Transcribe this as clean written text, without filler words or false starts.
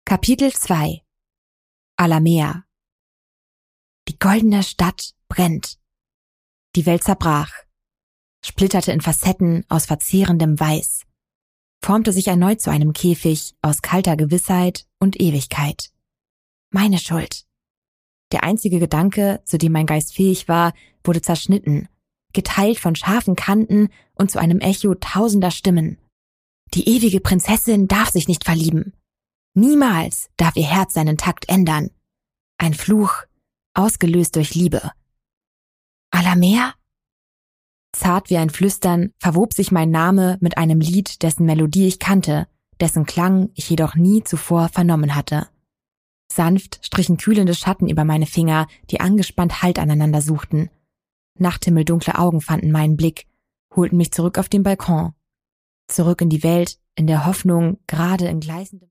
Kapitel 2 Alamea. Die goldene Stadt brennt. Die Welt zerbrach, splitterte in Facetten aus verzehrendem Weiß, formte sich erneut zu einem Käfig aus kalter Gewissheit und Ewigkeit. Meine Schuld. Der einzige Gedanke, zu dem mein Geist fähig war, wurde zerschnitten, geteilt von scharfen Kanten und zu einem Echo tausender Stimmen. Die ewige Prinzessin darf sich nicht verlieben. Niemals darf ihr Herz seinen Takt ändern. Ein Fluch, ausgelöst durch Liebe. Alamea? Zart wie ein Flüstern verwob sich mein Name mit einem Lied, dessen Melodie ich kannte, dessen Klang ich jedoch nie zuvor vernommen hatte. Sanft strichen kühlende Schatten über meine Finger, die angespannt Halt aneinander suchten. Nachthimmeldunkle Augen fanden meinen Blick, holten mich zurück auf den Balkon. Zurück in die Welt, in der Hoffnung, gerade in gleißendem